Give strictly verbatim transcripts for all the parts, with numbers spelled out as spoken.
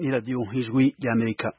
ni radio Ijwi ry'Amerika.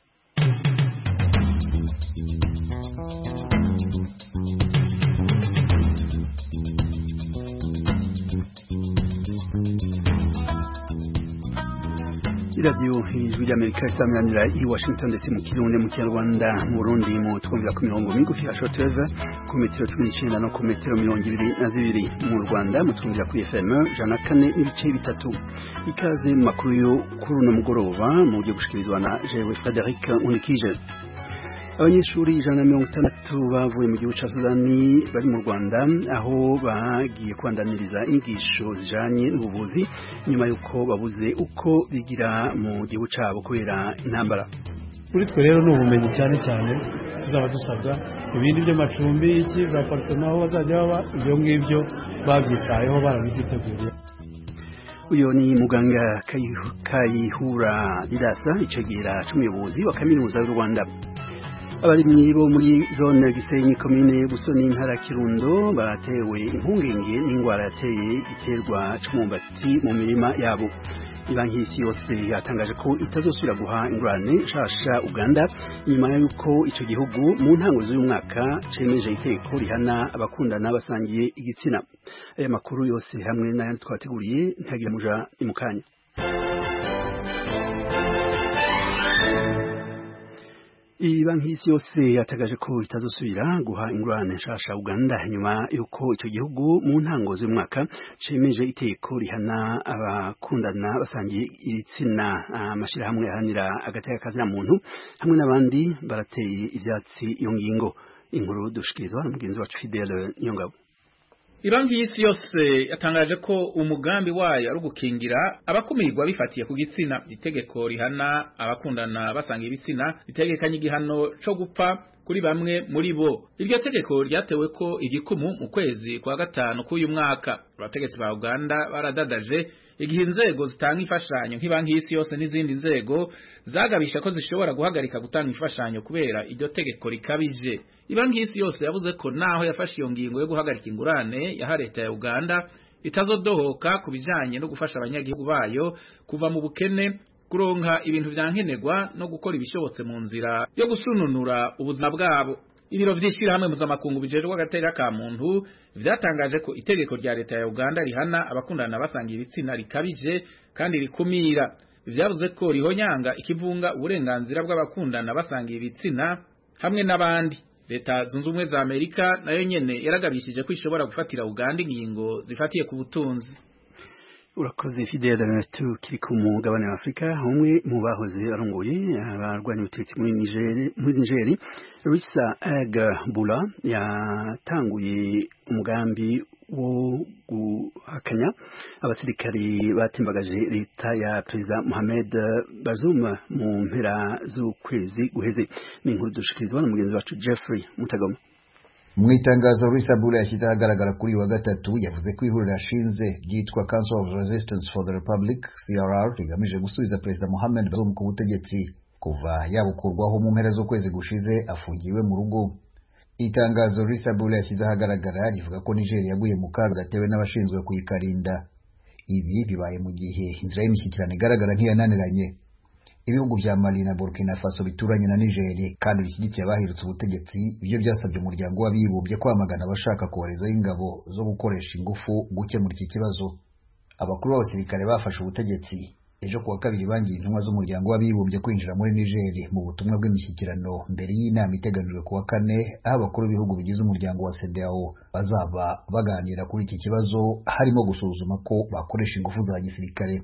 Radio Ijwi ry'Amerika isaminanira i Washington D C mu Kirundi mu Kinyarwanda mu Burundi mu twumvira ku mirongo migufi ya shortwave ku metero cumi n'icenda no ku metero mirongo ibiri na zibiri mu Rwanda mu twumvira ku F M jana kane n'ibice bitatu. Ikaze mu makuru yo kuri uno mugoroba mu gihe gushikirizwa na jewe Frederic Unikije. Abanyeshuri ijana na mirongo itandatu bavuye mu gihugu ca Sudani bari mu Rwanda aho bagiye kwandaniriza inyigisho zijanye n'ubuvuzi nyuma yuko babuze uko bigira mu gihugu cabo kubera intambara. Kuri twe rero n'ubumenyi cyane cyane tuzaba dusabwa ibindi by'amacumbi iki za apartment aho bazajya baba ibyo ngibyo babyitayeho barabyiteguriye. Uyo ni muganga Kayihura Didasa icegera c'umuyobozi wa kaminuza y'u Rwanda. Abarimyi bo muri zone Gisenyi komine Busoni ntara Kirundo baratewe impungenge n'ingwara yateye iterwa c'umumbati mu mirima yabo. Ibanki y'isi yose yatangaje ko itazosubira guha ingurane nshasha Uganda nyuma yuko ico gihugu mu ntango z'uyu mwaka cemeje iteko rihana abakundana basangiye igitsina. Aya makuru yose hamwe n'ayandi twateguriye ntagira muja imukanya. Ibanki y'isi yose yatagaje ko itazosubira guha ingurane nshasha Uganda nyuma yuko icyo gihugu mu ntango z'umwaka cemeje iteko rihana abakundana basangiye ibitsina. Amashirahamwe ahanira agateka kazina muntu hamwe n'abandi barateye ivyatsi iyo ngingo. Inkuru dushikirizwa na mugenzi wacu Fidele Nyongabo. Ibanki y'isi yose yatangaje ko umugambi wayo ari ugukingira abakumirwa bifatiye ku gitsina. Itegeko rihana abakundana basanga ibitsina ritegekanye igihano co gupfa kuri bamwe muri bo. Iryo tegeko ryatewe ko igikumu mu kwezi kwa gatanu k'uyu mwaka. Abategetsi ba Uganda baradadaje igihe inzego zitanga imfashanyo nk'ibanki y'isi yose n'izindi nzego zagabisha ko zishobora guhagarika gutanga imfashanyo kubera iryo tegeko rikabije. Ibanki y'isi yose yavuze ko naho yafashe iyo ngingo yo guhagarika ingurane ya leta ya Uganda itazodohoka kubijanye no gufasha abanyagihugu bayo kuva mu bukene, kuronka ibintu vyankenerwa no gukora ibishobotse mu nzira yo gusununura ubuzima bwabo. Ibiro vy'ishira hamwe mpuzamakungu bijejwe agateka ka muntu vyatangaje ko itegeko rya leta ya Uganda rihana abakundana basanga ibitsina rikabije kandi rikumira. Vyavuze ko rihonyanga ikivunga uburenganzira bw'abakundana basanga ibitsina hamwe n'abandi. Leta zunze ubumwe za Amerika nayo nyene yaragabishije ko ishobora gufatira Uganda ingingo zifatiye ku butunzi. Urakoze Fidele. Tukiri ku mugabane wa Afrika, umwe mu bahoze arongoye abarwanya ubutegetsi muri Niger muri Niger Rissa Eg-Bula yatanguye umugambi wo guhakanya abasirikari batimbagaje leta ya Perezida Mohamed Bazoum mu mpera z'ukwezi guheze. Ni inkuru dushikirizwa na mugenzi wacu Jeffrey Mutagoma. Mu itangazo Rissa Bula yashyize ahagaragara kuri wa gatatu yavuze ko ihuriro ashinze ryitwa Council of Resistance for the Republic C R R rigamije gusubiza Perezida Mohamed Bazoum ku butegetsi kuva yabukurwaho mu mpera z'ukwezi gushize afungiwe mu rugo. Itangazo Rissa Bula yashyize ahagaragara rivuga ko Niger yaguye mu kaga gatewe n'abashinzwe kuyikarinda. Ibi bibaye mu gihe inzira y'imishyikirano igaragara nk'iyananiranye. Ibihugu vya Mali na Burkina Faso bituranye na Niger kandi bishyigikiye abahirutse ubutegetsi ibyo byasabye umuryango w'abibumbye kwamagana abashaka kohereza ingabo zo gukoresha ingufu gukemura iki kibazo. Abakuru b'abasirikare bafashe ubutegetsi ejo kuwa kabiri bangiye intumwa z'umuryango w'abibumbye kwinjira muri Niger mu butumwa bw'imishyikirano mbere y'inama iteganijwe kuwa kane aho abakuru b'ibihugu bigize umuryango wa C E D E A O bazaba baganira kuri iki kibazo harimo gusuzuma ko bakoresha ingufu za gisirikare.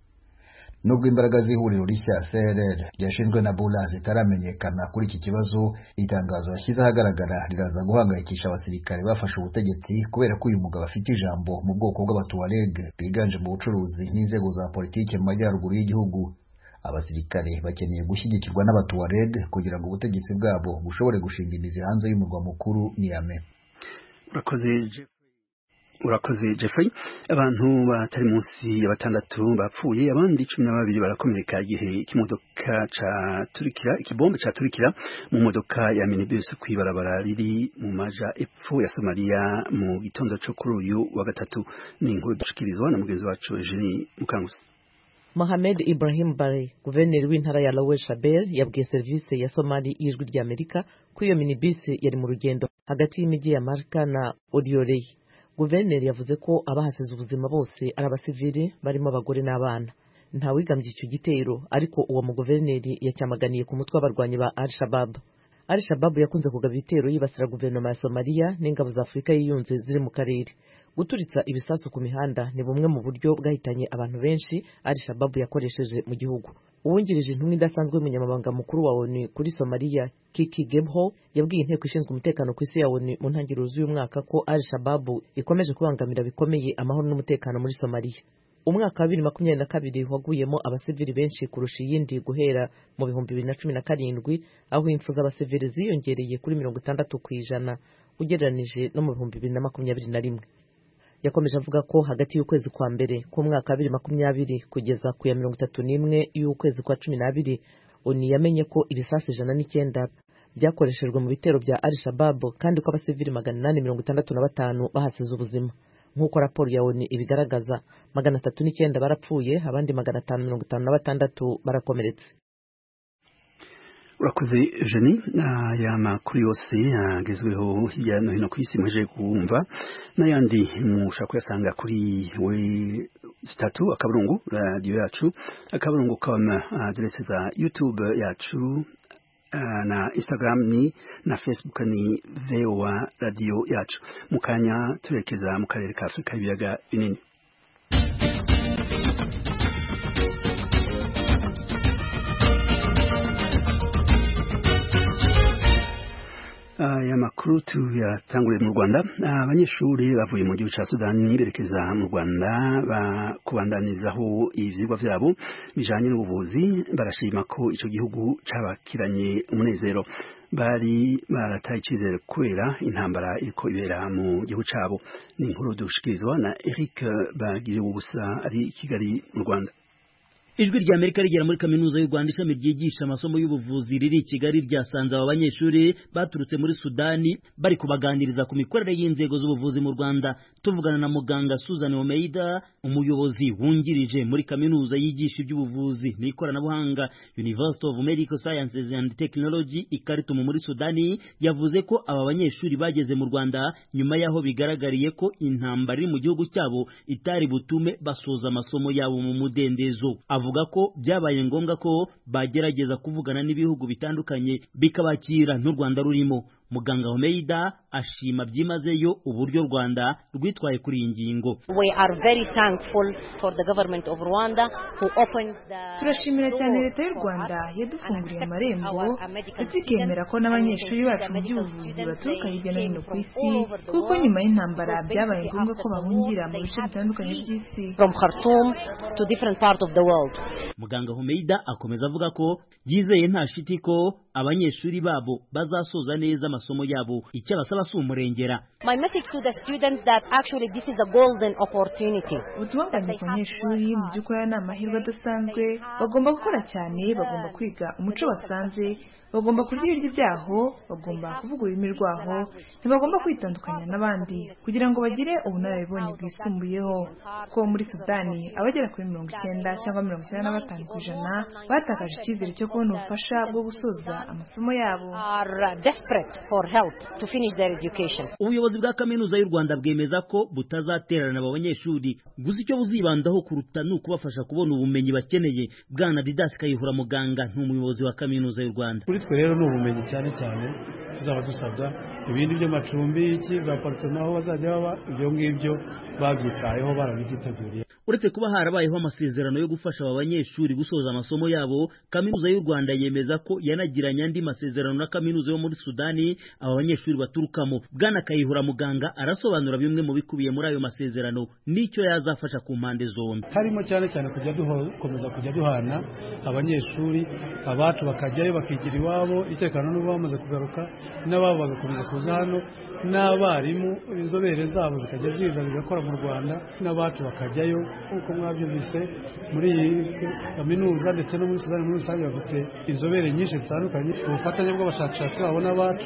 Nubwo imbaraga z'ihuriro rishya C R R ryashinzwe na Bula zitaramenyekana kuri iki kibazo, itangazo yashyize ahagaragara riraza guhangayikisha abasirikare bafashe ubutegetsi kubera ko uyu mugabo afite ijambo mu bwoko bw'Abatuareg biganje mu bucuruzi n'inzego za politike mu majyaruguru y'igihugu. Abasirikare bakeneye gushyigikirwa n'Abatuareg kugira ngo ubutegetsi bwabo bushobore gushinga imizi hanze y'umurwa mukuru Niamey. Urakoze Urakoze Jeffrey. Abantu batari munsi ya batandatu bapfuye abandi cumi na babiri barakomereka igihe ikimodoka ca turikira ikibombe ca turikira mu modoka ya minibus kwibarabara riri mu maja epfo ya Somalia mu gitondo cyo kuri uyu wa gatatu. Ni inkuru dushikirizwa na mugenzi wacu Eugenie Mukangusi. Mohamed Ibrahim Bare, guverineri w'intara ya Lower Shabelle, yabwiye serivisi ya Somali y'ijwi rya Amerika ko iyo minibisi yari mu rugendo hagati y'imijyi ya Marka na Odiolei. Guverineri yavuze ko abahasize ubuzima bose ari abasivili barimo abagore n'abana. Nta wigambye icyo gitero, ariko uwo mu guverineri yacyamaganiye ku mutwe w'abarwanyi ba Al-Shabaab. Al-Shabaab yakunze kugaba ibitero yibasira guverinoma ya Somalia n'ingabo za Afurika y'iyunze ziri mu karere. Guturitsa ibisasu ku mihanda ni bumwe mu buryo bwahitanye abantu benshi Al-Shabaab yakoresheje mu gihugu. Uwungirije intumwa idasanzwe y'umunyamabanga mukuru wa O N U kuri Somalia, Kiki Gebho, yabwiye inteko ishinzwe umutekano ku isi ya O N U mu ntangiriro z'uyu mwaka ko Al-Shabaab ikomeje kubangamira bikomeye amahoro n'umutekano muri Somalia. Umwaka wa bibiri makumyabiri na kabiri waguyemo abasivili benshi kurusha iyindi guhera mu bihumbi bibiri na cumi na karindwi, aho impfu z'abasivili ziyongereye kuri mirongo itandatu ku ijana ugereranije no mu bihumbi bibiri na makumyabiri na rimwe. Yakomeje avuga ko hagati y'ukwezi kwa mbere k'umwaka wa bibiri makumyabiri kugeza ku ya mirongo itatu n'imwe y'ukwezi kwa cumi n'abiri, O N U yamenye ko ibisasu ijana n'icyenda byakoreshejwe mu bitero bya Al-Shabaab kandi ko abasivili magana inani mirongo itandatu na batanu bahasize ubuzima. Nk'uko raporo ya O N U ibigaragaza, magana atatu n'icyenda barapfuye, abandi magana atanu mirongo itanu na batandatu barakomeretse. Urakoze Jenny, aya makuru yose agezweho hirya no hino ku isi muje kumva, n'ayandi mushaka kuyasanga kuri we zitatu akaburungu radio yacu, akaburungu com, adresse za YouTube yacu na Instagram ni na Facebook ni V O A radio yacu. Mukanya turekeza mu karere ka Afrika y'ibiyaga binini. Aya makuru tuyatanguriye mu Rwanda. Abanyeshuri bavuye mu gihugu cya Sudani berekeza mu Rwanda bakubandanizaho ivyigwa vyabo bijanye n'ubuvuzi, barashima ko ico gihugu cabakiranye umunezero. Bari barataye icizere kubera intambara iriko ibera mu gihugu cabo. Ni inkuru dushikirizwa na Eric Bagiriwubusa ari Kigali mu Rwanda. Ijwi rya Amerika rigera muri kaminuza y'u Rwanda ishami ryigisha amasomo y'ubuvuzi riri Kigali ryasanze aba banyeshuri baturutse muri Sudani bari kubaganiriza ku mikorere y'inzego z'ubuvuzi mu Rwanda. Tuvugana na muganga Susan Omeida, umuyobozi wungirije muri kaminuza yigisha iby'ubuvuzi n'ikoranabuhanga University of Medical Sciences and Technology ikaritumu muri Sudani, yavuze ko aba banyeshuri bageze mu Rwanda nyuma yaho bigaragariye ko intambara iri mu gihugu cyabo itari butume basoza amasomo yabo mu mudendezo. Avuga ko byabaye ngombwa ko bagerageza kuvugana n'ibihugu bitandukanye bikabakira n'u Rwanda rurimo. Muganga Omeida ashima byimazeyo uburyo Rwanda rwitwaye kuri iyi ngingo. We are very thankful for the government of Rwanda who opened the Turashimira cyane leta y'u Rwanda yadufunguriye amarembo ndetse ikemera ko n'abanyeshuri bacu mu by'ubuvuzi baturuka hirya no hino ku isi, kuko nyuma y'intambara byabaye ngombwa ko bahungira mu bice bitandukanye by'isi, from Khartoum to different part of the world. Muganga Omeida akomeza avuga ko yizeye nta shiti ko abanyeshuri babo bazasoza neza amasomo yabo, icyo basaba si umurengera. My message to the students that actually this is a golden opportunity. Ubutumwa bwanjye ku banyeshuri mu by'ukuri ni amahirwe adasanzwe, bagomba gukora cyane, bagomba kwiga umuco basanze, bagomba kurya ibiryo byaho, bagomba kuvuga ururimi rwaho, ntibagomba kwitandukanya n'abandi kugira ngo bagire ubunararibonye bwisumbuyeho. Ko muri Sudani abagera kuri mirongo icyenda cyangwa mirongo icyenda na batanu ku ijana batakaje icyizere cyo kubona ubufasha bwo gusoza amasomo yabo. Are desperate for help to finish their education. Ubuyobozi bwa kaminuza y'u Rwanda bwemeza ko butazatererana aba banyeshuri, gusa icyo buzibandaho kuruta ni ukubafasha kubona ubumenyi bakeneye. Bwana Didas Kayihura muganga n'umuyobozi wa kaminuza y'u Rwanda. Kuri twe rero ni ubumenyi cyane cyane tuzaba dusabwa, ibindi by'amacumbi iki za apartment aho bazajya baba, ibyo ngibyo babyitayeho barabyiteguriye. Uretse kuba harabayeho amasezerano yo gufasha aba banyeshuri gusoza amasomo yabo, kaminuza y'u Rwanda yemeza ko yanagiranye andi masezerano na kaminuza yo muri Sudani aba banyeshuri baturukamo. Bwana Kayihura muganga arasobanura bimwe mu bikubiye muri ayo masezerano n'icyo yazafasha ku mpande zombi. Harimo cyane cyane kujya dukomeza kujya duhana abanyeshuri, abacu bakajyayo bakigira iwabo, itekano n'ubu bamaze kugaruka, n'ababo bagakomeza kuza hano, n'abarimu inzobere zabo zikajya ziza bigakora mu Rwanda, n'abacu bakajyayo. Uko mwabyumvise muri kaminuza ndetse no muri Sudani muri rusange bafite inzobere nyinshi zitandukanye. Ubufatanye bw'abashakashatsi babo n'abacu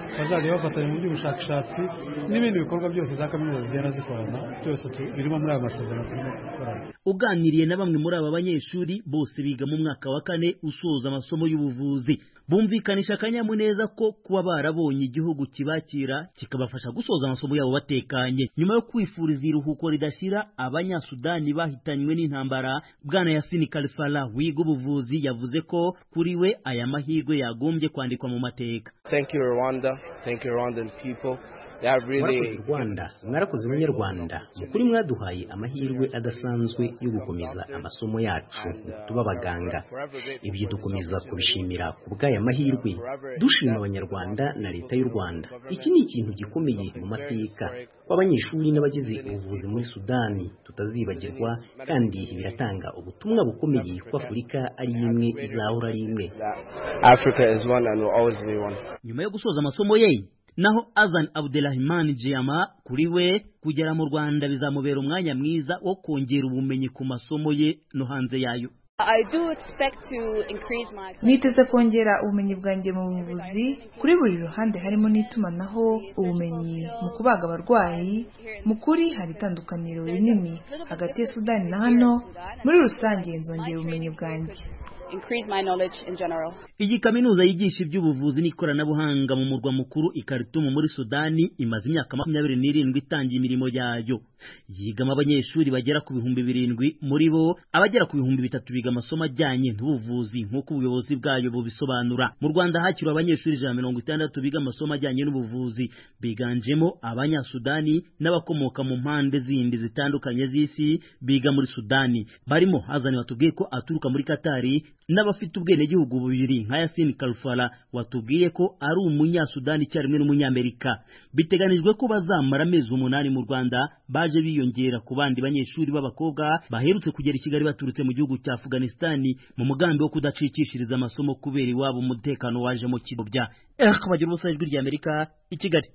bazajya bafatanya mu by'ubushakashatsi n'ibindi bikorwa byose za kaminuza zigenda zikorana byose birimo muri aya masezerano turimo gukorana. Uganiriye na bamwe muri aba banyeshuri bose biga mu mwaka wa kane usoza amasomo y'ubuvuzi, bumvikanisha akanyamuneza ko kuba barabonye igihugu kibakira kikabafasha gusoza amasomo yabo batekanye. Nyuma yo kwifuriza iruhuko ridashira abanyasudani bahitanywe n'intambara, Bwana Yasin Kalifala wiga ubuvuzi yavuze ko kuri we aya mahirwe yagombye kwandikwa mu mateka. Thank you Rwanda, thank you Rwandan people. Mwarakoze Rwanda, mwarakoze Abanyarwanda, mukuri mwaduhaye amahirwe adasanzwe yo gukomeza amasomo yacu tuba abaganga. Ibyo dukomeza kubishimira ku bw'aya mahirwe, dushima Abanyarwanda na Leta y'u Rwanda. Iki ni ikintu gikomeye mu mateka w'abanyeshuri n'abagize ubuvuzi muri Sudani tutazibagirwa, kandi biratanga ubutumwa bukomeye ko Afurika ari imwe izahora ari imwe. Africa is one and will always be one. Nyuma yo gusoza amasomo ye, naho Azan Abdelrahman Jiama kuri we kugera mu Rwanda bizamubera umwanya mwiza wo kongera ubumenyi ku masomo ye no hanze yayo. I do expect to increase my Niteze kongera ubumenyi bwanjye mu buvuzi kuri buri ruhande, harimo n'itumanaho, ubumenyi mu kubaga abarwayi. Mu kuri hari itandukaniro rinini hagati ya Sudani na hano. Muri rusange nzongera ubumenyi bwanjye. increase my knowledge in general. Iyi kaminuza yigisha iby'ubuvuzi n'ikoranabuhanga mu murwa mukuru i Khartoum muri Sudani imaze imyaka makumyabiri n'irindwi itangiye imirimo yayo. Yigamo abanyeshuri bagera ku bihumbi birindwi, muri bo abagera ku bihumbi bitatu biga amasomo ajyanye n'ubuvuzi nk'uko ubuyobozi bwayo bubisobanura. Mu Rwanda hakiriwe abanyeshuri ijana na mirongo itandatu biga amasomo ajyanye n'ubuvuzi, biganjemo abanyasudani n'abakomoka mu mpande zindi zitandukanye z'isi biga muri Sudani. Barimo Hazani watubwiye ko aturuka muri Katari, n'abafite ubwenegihugu bubiri nka Yasin Kalfala watubwiye ko ari umunyasudani cyarimwe n'umunyamerika. Biteganijwe ko bazamara amezi umunani mu Rwanda, baje biyongera ku bandi banyeshuri b'abakobwa baherutse kugera i Kigali baturutse mu gihugu cya Afghanistan mu mugambi wo kudacikishiriza amasomo kubera iwabo umutekano waje mu kidobya. Eh bagira ubusa ijwi rya Amerika i Kigali.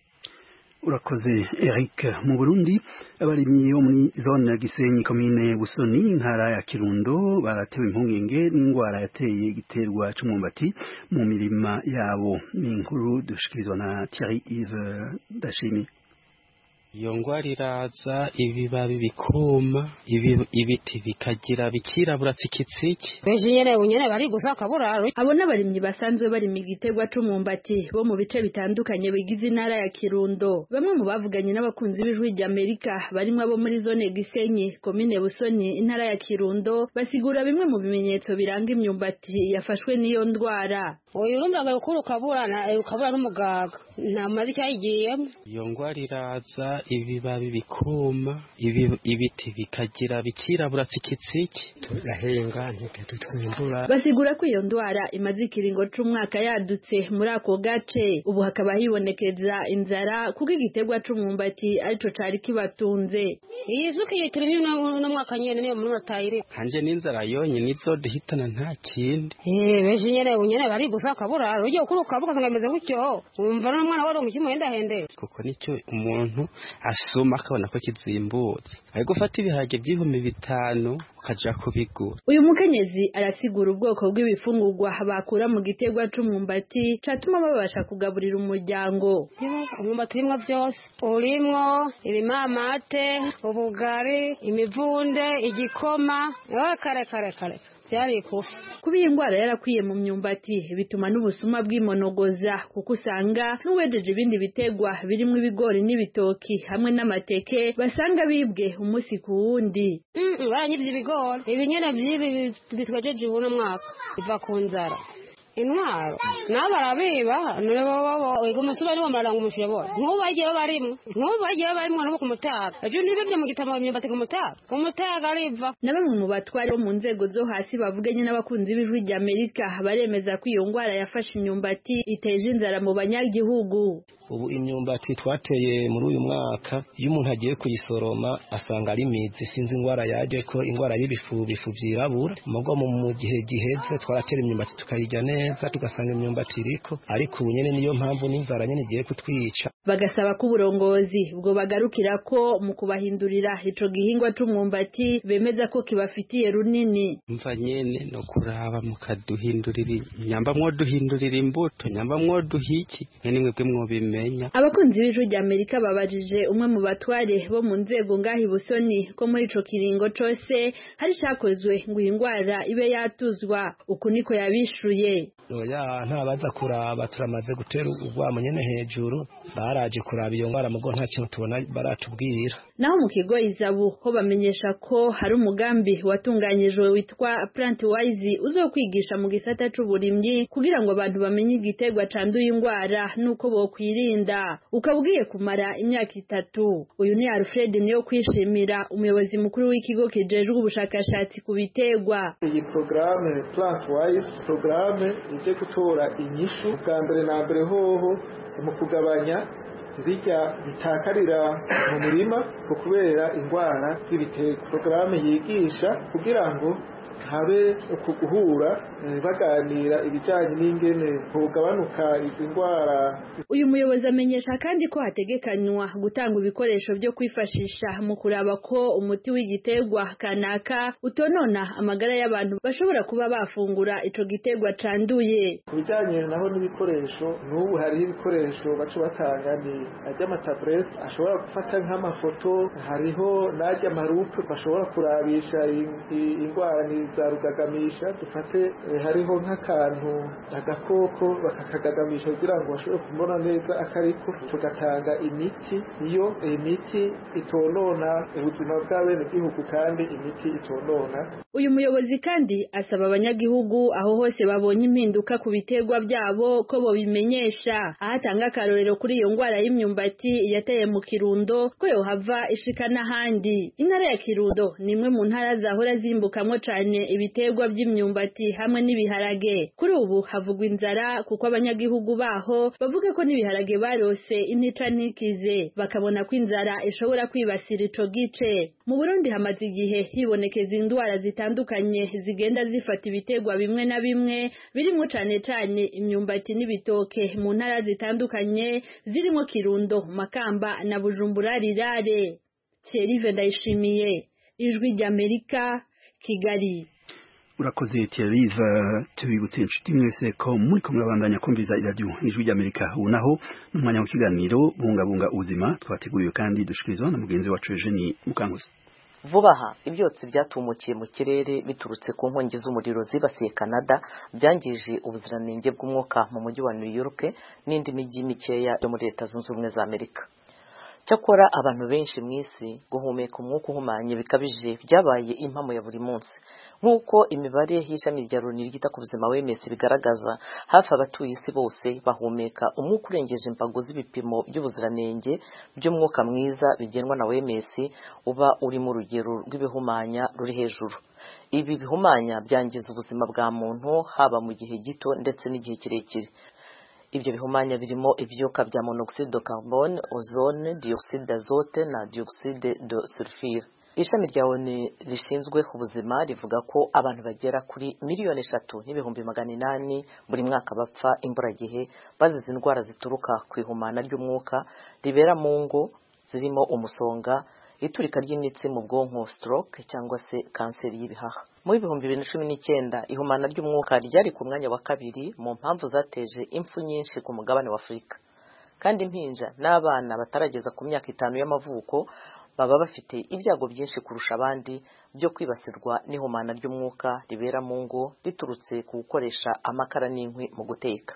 Urakoze Eric. Mu Burundi abarimyi bo muri zone ya Gisenyi komine Busoni intara ya Kirundo baratewe impungenge n'ingwara yateye igiterwa c'umwumbati mu mirima yabo. Ni inkuru dushikirizwa na Thierry Yves Dashimi. Iyo ngwara iraza, ibibabi bikuma, ibiti bikagira bikirabura tsikitsiki. Beje nyene bunyene bari gusaka buraro. Abo n'abarimyi basanzwe bari mu gitegwa c'umwumbati bo mu bice bitandukanye bigize intara ya Kirundo. Bamwe mu bavuganye n'abakunzi b'ijwi rya Amerika barimo abo muri zone Gisenyi komine Busoni intara ya Kirundo basigura bimwe mu bimenyetso biranga imyumbati yafashwe n'iyo ndwara. Oyo urumva rukuru kaburana ukabura n'umugaga nta mazi cyayigiyemo. Iyo ngwara iraza, ibibabi bikuma, ibiti bikagira bikirabura tsikitsiki, turahenga ntitutwimbura. Basigura ko iyo ndwara imaze ikiringo c'umwaka yadutse muri ako gace, ubu hakaba hibonekeza inzara kuko igitegwa c'umwumbati arico cari kibatunze. Iyi suka yitirimo no mwaka nyene niyo muri matayire. Hanje n'inzara yonye nizo dihitana nta kindi. Eh beje nyene bunyene bari gusaka buraro ugiye kuruka bukasangameze gutyo. Umva n'umwana wari umukimo yenda hende. Kuko nicyo umuntu asoma akabona ko kizimbutse, ari gufata ibihage by'ibihumbi bitanu ukaja kubigura. Uyu mukenyezi arasigura ubwoko bw'ibifungurwa bakura mu gitegwa c'umwumbati catuma babasha kugaburira umuryango. Umwumbati urimwo vyose, urimwo ibimamate, ubugari, imivunde, igikoma, kare kare kare byari kufa. Kuba iyi ndwara yarakwiye mu myumbati bituma n'ubusuma bw'imonogoza, kuko usanga n'uwejeje ibindi bitegwa birimo ibigori n'ibitoki hamwe n'amateke basanga bibwe umunsi ku wundi. Mm baranyivye ibigori, ibinyene by'ibi bitwejeje uno mwaka biva ku nzara. Intwaro n'abarabiba n'abo ego musuba ni wamaranga umushebo nkubagiye barimwe nkubagiye barimwe no kumutaga ejo nibebye mu gitamo imyumbati kumutaga kumutaga riva. Na bamwe mu batware mu nzego zo hasi bavuganye n'abakunzi b'ijwi rya Amerika baremeza ko iyo ngwara yafashe imyumbati iteje inzara mu banyagihugu. Ubu imyumbati twateye muri uyu mwaka iyo umuntu agiye kuyisoroma asanga ari mizi, sinzi ingwara yaje ko ingwara y'ibifu bifu byirabura. Mugo mu gihe giheze twaratera imyumbati tukayijya neza neza tugasanga imyumbati iriko ariko ubu nyene niyo mpamvu n'inzara nyene igiye kutwica. Bagasaba ko uburongozi bwo bagarukira ko mu kubahindurira ico gihingwa c'umwumbati bemeza ko kibafitiye runini. Mva nyene no kuraba mukaduhindurira nyamba mwo duhindurira imbuto nyamba mwo duhiki nyene mwebwe mwo bimenya. Abakunzi b'Ijwi ry'Amerika babajije umwe mu batware bo mu nzego ngahi Busoni ko muri ico kiringo cose hari cakozwe ngo ingwara ibe yatuzwa. Uku niko yabishuye. Oya ntabaza kuraba turamaze gutera urwamo nyene hejuru baraje kuraba iyo ngwara mugo nta kintu tubona baratubwira. Naho mu kigo Izabu ho bamenyesha ko hari umugambi watunganyijwe witwa Plantwise uzokwigisha mu gisata c'uburimyi kugira ngo abantu bamenye igiterwa canduye ingwara nuko bokwirinda. Ukabwiye kumara imyaka itatu. Uyu ni Alfred niyo kwishimira umuyobozi mukuru w'ikigo kijejwe ubushakashatsi ku biterwa. Iyi programme Plantwise programme ije gutora inyishu bwa mbere na mbere hoho mu kugabanya zirya bitakarira mu murima kubera ingwara z'ibiterwa. Programme yigisha kugira ngo habe ukuguhura baganira ibijanye n'ingene kugabanuka izi ngwara. Uyu muyobozi amenyesha kandi ko hategekanywa gutanga ibikoresho byo kwifashisha mu kuraba ko umuti w'igiterwa kanaka utonona amagara y'abantu bashobora kuba bafungura ico giterwa canduye. Kubijanye naho n'ibikoresho n'ubu hari ibikoresho bacu batanga ni ajya ashobora gufata nk'amafoto, hariho najya marupe bashobora kurabisha ingwara ni za rugagamisha dufate eh, hariho nk'akantu agakoko bakakagagamisha kugira ngo bashobore kubona neza akariko tugatanga imiti iyo imiti itonona ubuzima bw'abenegihugu kandi imiti itonona. Uyu muyobozi kandi asaba abanyagihugu aho hose babonye impinduka ku biterwa byabo ko bo bimenyesha. Ahatanga akarorero kuri iyo ngwara y'imyumbati yateye mu Kirundo ko yo hava ishika n'ahandi. Intara ya Kirundo ni imwe mu ntara zahora zimbukamwo cane ibiterwa by'imyumbati hamwe n'ibiharage. Kuri ubu havugwa inzara kuko abanyagihugu baho bavuga ko n'ibiharage barose intica nikize bakabona ko inzara ishobora kwibasira ico gice. Mu Burundi hamaze igihe hibonekeza indwara zitandukanye zigenda zifata ibiterwa bimwe na bimwe birimo cane cane imyumbati n'ibitoke mu ntara zitandukanye zirimo Kirundo, Makamba na Bujumbura rirare. Thierry Ndayishimiye, Ijwi ry'Amerika, Kigali. Urakoze Thierry, tubibutse inshuti mwese ko muri ko murabandanya kumviza iradiyo Ijwi ry'Amerika. Ubu naho n'umwanya w'ikiganiro bungabunga ubuzima twateguriwe kandi dushikirizwa na mugenzi wacu Eugenie Mukankusi. Vuba aha ibyotsi byatumukiye mu kirere biturutse ku nkongi z'umuriro zibasiye Canada byangije ubuziranenge bw'umwuka mu mujyi wa New York n'indi mijyi mikeya yo muri Leta Zunze Ubumwe za Amerika. Cyakora abantu benshi mu isi guhumeka umwuka uhumanye bikabije byabaye impamo ya buri munsi. Nk'uko imibare y'ishami rya Loni ryita ku buzima W M S bigaragaza, hafi abatuye isi bose bahumeka umwuka urengeje imbago z'ibipimo by'ubuziranenge by'umwuka mwiza bigenwa na W M S uba uri mu rugero rw'ibihumanya ruri hejuru. Ibi bihumanya byangiza ubuzima bwa muntu haba mu gihe gito ndetse n'igihe kirekire. Ibyo bihumanya birimo ibyuka bya monoxide de carbone, ozone, dioxide d'azote na dioxide de sulfure. Ishami rya ONU rishinzwe ubuzima rivuga ko abantu bagera kuri miliyoni eshatu n'ibihumbi magana inani buri mwaka bapfa imburagihe bazize indwara zituruka ku ihumana ry'umwuka ribera mu ngo zirimo umusonga, iturika ry'imitsi mu bwonko stroke cyangwa se kanseri y'ibihaha. Mu bihumbi bibiri na cumi n'icyenda ihumana ry'umwuka ryari ku mwanya wa kabiri mu mpamvu zateje impfu nyinshi ku mugabane wa Afurika. Kandi impinja n'abana batarageza ku myaka itanu y'amavuko baba bafite ibyago byinshi kurusha abandi byo kwibasirwa n'ihumana ry'umwuka ribera mu ngo riturutse ku gukoresha amakara n'inkwi mu guteka.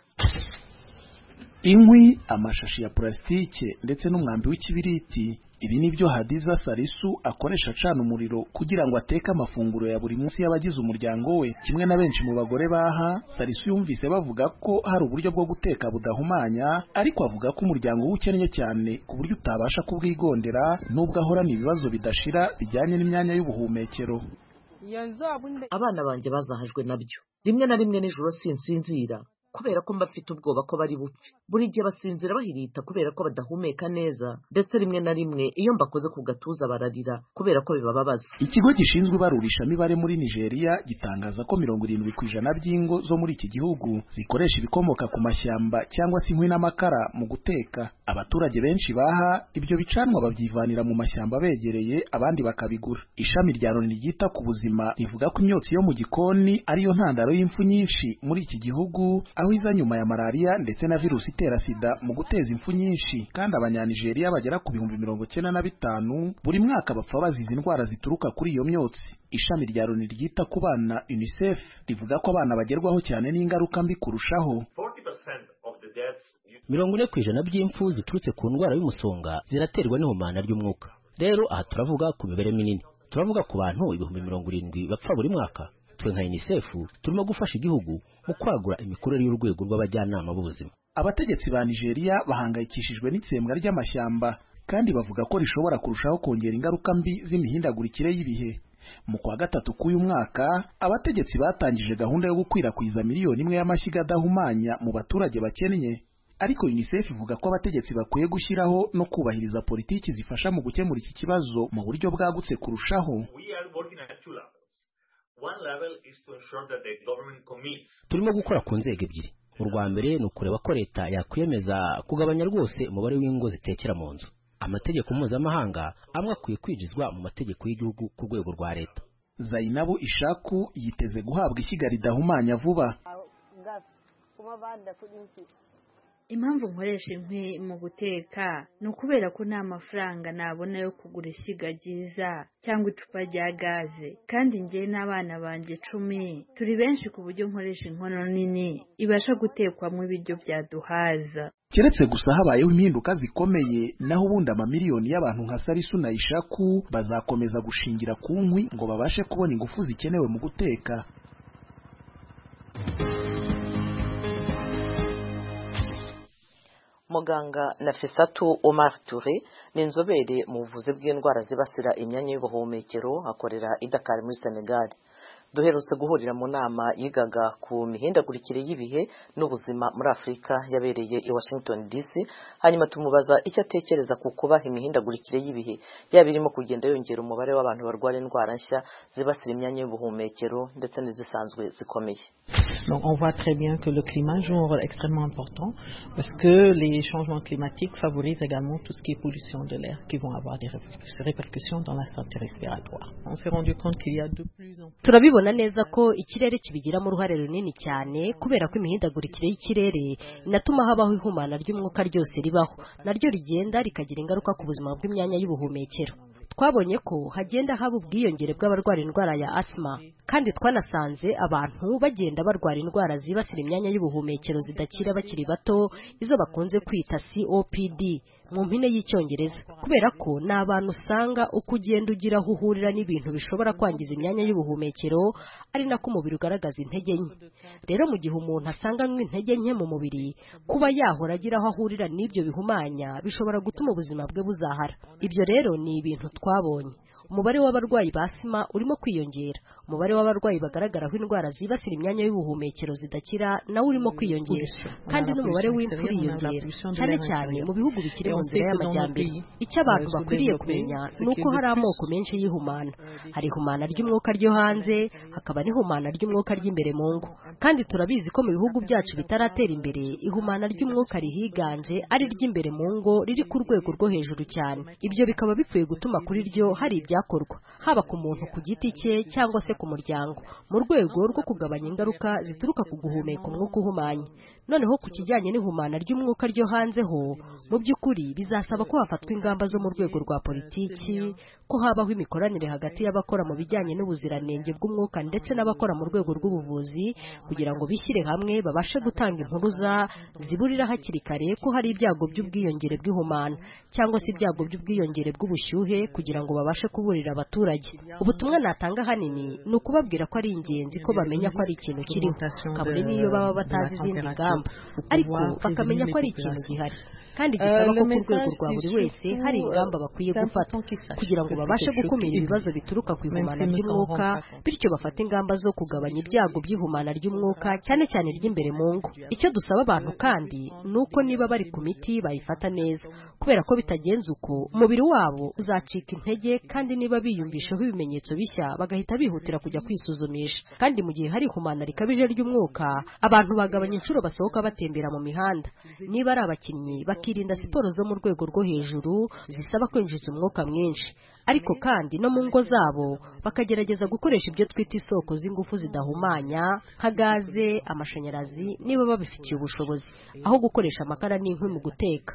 Inkwi, amashashi ya plastike ndetse n'umwambi w'ikibiriti, ibi nibyo Hadiza Salisu akoresha acana umuriro kugira ngo ateke amafunguro ya buri munsi y'abagize umuryango we. Kimwe na benshi mu bagore baha, Salisu yumvise bavuga ko hari uburyo bwo guteka budahumanya, ariko avuga ko umuryango we ukennye cyane ku buryo utabasha kubwigondera nubwo ahorana ibibazo bidashira bijyanye n'imyanya y'ubuhumekero. Abana banjye bazahajwe nabyo. Rimwe na rimwe nijoro sinsinzira. kubera ko mba mfite ubwoba ko bari bupfe. Buri gihe basinzira bahirita kubera ko badahumeka neza, ndetse rimwe na rimwe iyo mbakoze ku gatuza bararira kubera ko bibababaza. Ikigo gishinzwe ibarurishamibare muri Nigeria gitangaza ko mirongo irindwi ku ijana by'ingo zo muri iki gihugu zikoresha ibikomoka ku mashyamba cyangwa se inkwi n'amakara mu guteka. Abaturage benshi baha ibyo bicanwa babyivanira mu mashyamba begereye, abandi bakabigura. Ishami rya Loni ryita ku buzima rivuga ko imyotsi yo mu gikoni ariyo ntandaro y'imfu nyinshi muri iki gihugu, aho iza nyuma ya malaria ndetse na virusi itera sida mu guteza imfu nyinshi, kandi abanyanigeria bagera ku bihumbi mirongo cyenda na bitanu buri mwaka bapfa bazize indwara zituruka kuri iyo myotsi. Ishami rya Loni ryita ku bana UNICEF rivuga ko abana bagerwaho cyane n'ingaruka mbi kurushaho. mirongo ine ku ijana by'imfu ziturutse ku ndwara y'umusonga ziraterwa n'ihumana ry'umwuka. Rero aha turavuga ku mibare minini, turavuga ku bantu ibihumbi mirongo irindwi bapfa buri mwaka. Twe nka UNICEF turimo gufasha igihugu mu kwagura imikorere y'urwego rw'abajyanama b'ubuzima. Abategetsi ba Nigeria bahangayikishijwe n'itsembwa ry'amashyamba, kandi bavuga ko rishobora kurushaho kongera ingaruka mbi z'imihindagurikire y'ibihe. Mu kwa gatatu k'uyu mwaka, abategetsi batangije gahunda yo gukwirakwiza miliyoni imwe y'amashyiga adahumanya mu baturage bakennye. Ariko UNICEF ivuga ko abategetsi bakwiye gushyiraho no kubahiriza politiki zifasha mu gukemura iki kibazo mu buryo bwagutse kurushaho. Turimo gukora ku nzego ebyiri. Urwa mbere ni ukureba ko leta yakwiyemeza kugabanya rwose umubare w'ingo zitekera mu nzu. Amategeko mpuzamahanga amwe akwiye kwinjizwa mu mategeko y'igihugu ku rwego rwa leta. Zainabu Ishaku yiteze guhabwa ishyiga ridahumanya vuba. Impamvu nkoresha inkwi mu guteka ni ukubera ko nta mafaranga nabona yo kugura ishyiga ryiza cyangwa icupa rya gaze, kandi njye n'abana banjye cumi turi benshi ku buryo nkoresha inkono nini ibasha gutekwamo ibiryo byaduhaza. Keretse gusa habayeho impinduka zikomeye, naho ubundi amamiliyoni y'abantu nka Salisu na Ishaku bazakomeza gushingira ku nkwi ngo babashe kubona ingufu zikenewe mu guteka. Muganga Nafisatu Omar Touré ni inzobere mu buvuzi bw'indwara zibasira imyanya y'ubuhumekero, akorera i Dakar muri Senegal. Duherutse guhurira mu nama yigaga ku mihindagurikire y'ibihe n'ubuzima muri Afurika yabereye i Washington D C. Hanyuma tumubaza icyo atekereza ku kubaha imihindagurikire y'ibihe yaba irimo kugenda yongera umubare w'abantu barwara indwara nshya zibasira imyanya y'ubuhumekero ndetse n'izisanzwe zikomeye. Donc on voit très bien que le climat joue un rôle extrêmement important parce que les changements climatiques favorisent également tout ce qui est pollution de l'air qui vont avoir des répercussions dans la santé respiratoire. On s'est rendu compte qu'il y a de plus en plus turabibona neza ko ikirere kibigiramo uruhare runini cyane, kubera ko imihindagurikire y'ikirere inatuma habaho ihumana ry'umwuka ryose ribaho, naryo rigenda rikagira ingaruka ku buzima bw'imyanya y'ubuhumekero. Twabonye ko hagenda haba ubwiyongere bw'abarwara indwara ya asma, kandi twanasanze abantu bagenda barwara indwara zibasira imyanya y'ubuhumekero zidakira bakiri bato, izo bakunze kwita C O P D mu mpine y'icyongereza, kubera ko ni abantu usanga uko ugenda ugira aho uhurira n'ibintu bishobora kwangiza imyanya y'ubuhumekero, ari nako umubiri ugaragaza intege nke. Rero mu gihe umuntu asanganywe intege nke mu mubiri, kuba yahora agira aho ahurira n'ibyo bihumanya bishobora gutuma ubuzima bwe buzahara. Ibyo rero ni ibintu twabonye. Umubare w'abarwayi ba asima urimo kwiyongera, umubare w'abarwayi bagaragaraho indwara zibasira imyanya y'ubuhumekero zidakira nawe urimo kwiyongera, kandi n'umubare w'imfu uriyongera, cyane cyane mu bihugu bikiri mu nzira y'amajyambere. Icyo abantu bakwiriye kumenya ni uko hari amoko menshi y'ihumana. Hari ihumana ry'umwuka ryo hanze, hakaba n'ihumana ry'umwuka ry'imbere mu ngo, kandi turabizi ko mu bihugu byacu bitaratera imbere ihumana ry'umwuka rihiganje ari ry'imbere mu ngo riri ku rwego rwo hejuru cyane. Ibyo bikaba bikwiye gutuma kuri ryo hari ibyakorwa, haba ku muntu ku giti cye cyangwa se ku muryango, mu rwego rwo kugabanya ingaruka zituruka ku guhumeka umwuka uhumanye. Noneho ku kijyanye n'ihumana ry'umwuka ryo hanze ho, mu by'ukuri bizasaba ko hafatwa ingamba zo mu rwego rwa politiki, ko habaho imikoranire hagati y'abakora mu bijyanye n'ubuziranenge bw'umwuka ndetse n'abakora mu rwego rw'ubuvuzi, kugira ngo bishyire hamwe babashe gutanga impuruza ziburira hakiri kare ko hari ibyago by'ubwiyongere bw'ihumana cyangwa se ibyago by'ubwiyongere bw'ubushyuhe, kugira ngo babashe kuburira abaturage. Ubutumwa natanga hanini ni ukubabwira ko ari ingenzi ko bamenya ko ari ikintu kiriho, kabone n'iyo baba batazi izindi ngamba ingamba ariko bakamenya ko ari ikintu gihari kandi gisaba ko ku rwego rwa buri wese hari ingamba bakwiye gufata kugira ngo babashe gukumira ibibazo bituruka ku ihumana ry'umwuka bityo bafate ingamba zo kugabanya ibyago by'ihumana ry'umwuka cyane cyane ry'imbere mu ngo. Icyo dusaba abantu kandi ni uko niba bari ku miti bayifata neza kubera ko bitagenze uko umubiri wabo uzacika intege kandi niba biyumvishaho ibimenyetso bishya bagahita bihutira kujya kwisuzumisha. Kandi mu gihe hari ihumana rikabije ry'umwuka abantu bagabanya inshuro basohoka batembera mu mihanda. Niba ari abakinnyi bakirinda siporo zo mu rwego rwo hejuru zisaba kwinjiza umwuka mwinshi ariko kandi no mu ngo zabo bakagerageza gukoresha ibyo twita isoko z'ingufu zidahumanya nka gaze, amashanyarazi niba babifitiye ubushobozi aho gukoresha amakara n'inkwi mu guteka.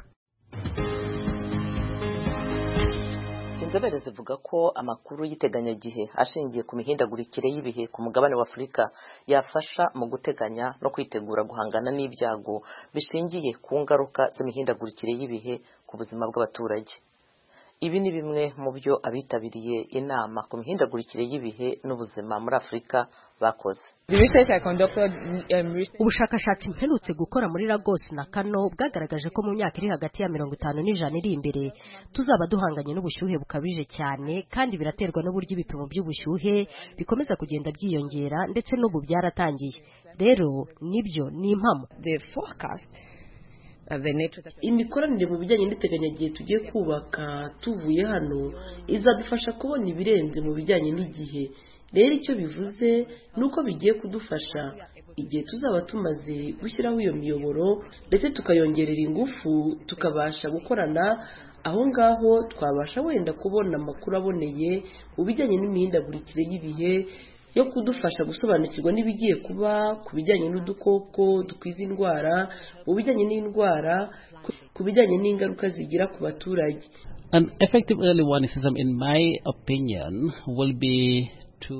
Inzobere zivuga ko amakuru y'iteganyagihe ashingiye ku mihindagurikire y'ibihe ku mugabane wa Afurika yafasha mu guteganya no kwitegura guhangana n'ibyago bishingiye ku ngaruka z'imihindagurikire y'ibihe ku buzima bw'abaturage. Ibi ni bimwe mu byo abitabiriye inama ku mihindagurikire y'ibihe n'ubuzima muri Afurika bakoze. Ubushakashatsi mperutse gukora muri Lagos na Kano bwagaragaje ko mu myaka iri hagati ya mirongo itanu n'ijana iri imbere tuzaba duhanganye n'ubushyuhe bukabije cyane kandi biraterwa n'uburyo ibipimo by'ubushyuhe bikomeza kugenda byiyongera ndetse n'ubu byaratangiye. Rero nibyo ni impamo. Imikoranire mu bijyanye n'iteganyagihe tugiye kubaka tuvuye hano izadufasha kubona ibirenze mu bijyanye n'igihe. Rero icyo bivuze nuko bigiye kudufasha igihe tuzaba tumaze gushyiraho iyo miyoboro ndetse tukayongerera ingufu tukabasha gukorana aho ngaho twabasha wenda kubona amakuru aboneye mu bijyanye n'imihindagurikire y'ibihe yo kudufasha gusobanukirwa n'ibigiye kuba ku bijyanye n'udukoko dukwiza indwara, mu bijyanye n'indwara, ku bijyanye n'ingaruka zigira ku baturage. An effective early warning system in my opinion will be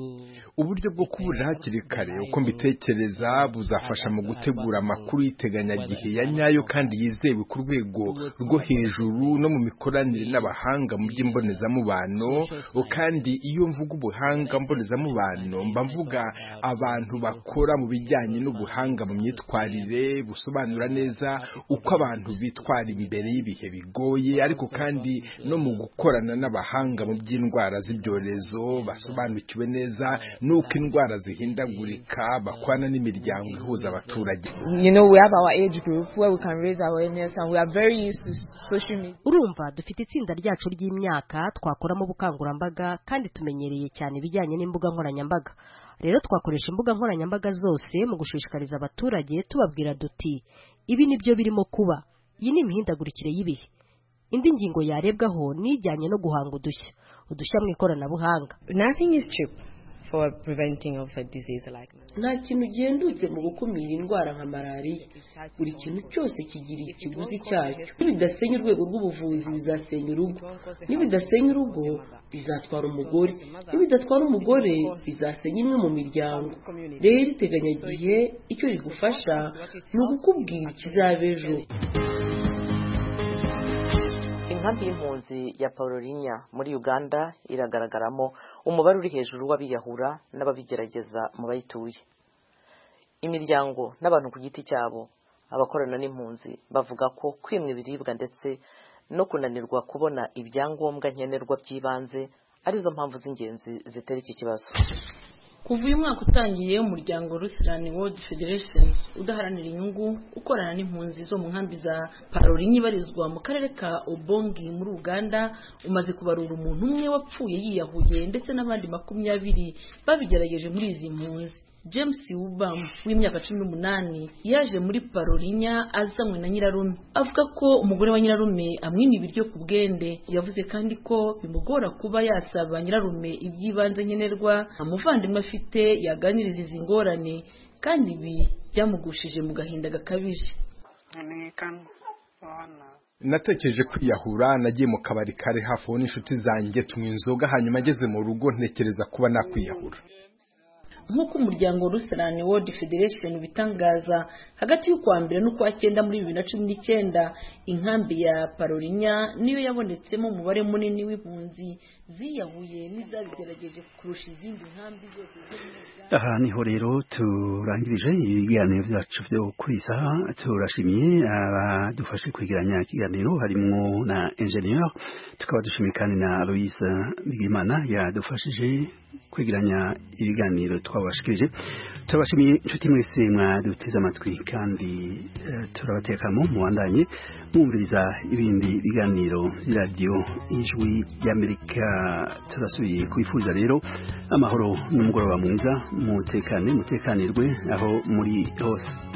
uburyo bwo kuburira hakiri kare uko mbitekereza buzafasha mu gutegura amakuru y'iteganyagihe ya nyayo kandi yizewe ku rwego rwo hejuru no mu mikoranire n'abahanga mu by'imbonezamubano. Kandi iyo mvuga ubuhanga mbonezamubano mba mvuga abantu bakora mu bijyanye n'ubuhanga mu myitwarire busobanura neza uko abantu bitwara imbere y'ibihe bigoye ariko kandi no mu gukorana n'abahanga mu by'indwara z'ibyorezo basobanukiwe neza nuko indwara zihindagurika bakwana n'imiryango ihuza abaturage. You know, we have our age group where we can raise awareness and we are very used to social media. Urumva dufite itsinda ryacu ry'imyaka twakoramo ubukangurambaga kandi tumenyereye cyane ibijyanye n'imbuga nkoranyambaga. Rero twakoresha imbuga nkoranyambaga zose mu gushishikariza abaturage tubabwira duti ibi nibyo birimo kuba. Iyi ni imihindagurikire y'ibihe. Indi ngingo yarebwaho nijyanye no guhanga udushya udushya mu ikoranabuhanga. Nothing is cheap for preventing of a disease like nta kintu gihendutse mu gukumira indwara nka malariya. Buri kintu cyose kigira ikiguzi cyacyo. Nibidasenya urwego rw'ubuvuzi bizasenya urugo, nibidasenya urugo bizatwara umugore, nibidatwara umugore bizasenya imwe mu miryango. Rero iteganyagihe icyo rigufasha ni ugukubwira ikizaba ejo. Inkambi y'impunzi ya Paulinya muri Uganda iragaragaramo umubare uri hejuru w'abiyahura n'ababigerageza mu bayituye. Imiryango n'abantu ku giti cyabo abakorana n'impunzi bavuga ko kwimwa ibiribwa ndetse no kunanirwa kubona ibyangombwa nkenerwa by'ibanze arizo mpamvu z'ingenzi zitera iki kibazo. Kuva uyu mwaka utangiye umuryango Lutheran World Federation udaharanira inyungu ukorana n'impunzi zo mu nkambi za Paulinya ibarizwa mu karere ka Obongi muri Uganda umaze kubarura umuntu umwe wapfuye yiyahuye ndetse n'abandi makumyabiri babigerageje muri izi mpunzi. James Ubam w'imyaka cumi n'umunani yaje muri Paulinya azanywe na nyirarume. Avuga ko umugore wa nyirarume amwima ibiryo ku bwende. Yavuze kandi ko bimugora kuba yasaba nyirarume ibyibanze nkenerwa amuvandimwe afite yaganiriza izi ngorane kandi ibi byamugushije mu gahinda gakabije. Natekereje kwiyahura, nagiye mu kabari kare hafi aho n'inshuti zanjye tunywa inzoga hanyuma ageze mu rugo ntekereza kuba nakwiyahura. nk'uko umuryango Lutheran World Federation ubitangaza. Hagati y'ukwa mbere n'ukwa cyenda muri bibiri na cumi n'icyenda inkambi ya Parolinya niyo yabonetsemo umubare munini w'impunzi ziyahuye n'izabigerageje kurusha izindi nkambi zose. Aha niho rero turangirije ibiganiro byacu byo kuri isaha. Turashimiye abadufashe kwegeranya ikiganiro harimo na engineer, tukaba dushimiye kandi na Aloise Bigimana yadufashije kwegeranya ibiganiro twabashikirije. Turabashimiye inshuti mwese mwaduteze amatwi kandi uh, turabatekamo muwandanye mwumviriza ibindi biganiro by'iradiyo Ijwi y'Amerika. Turasubiye kwifuriza rero amahoro n'umugoroba mwiza, mutekane mutekanirwe aho muri hose.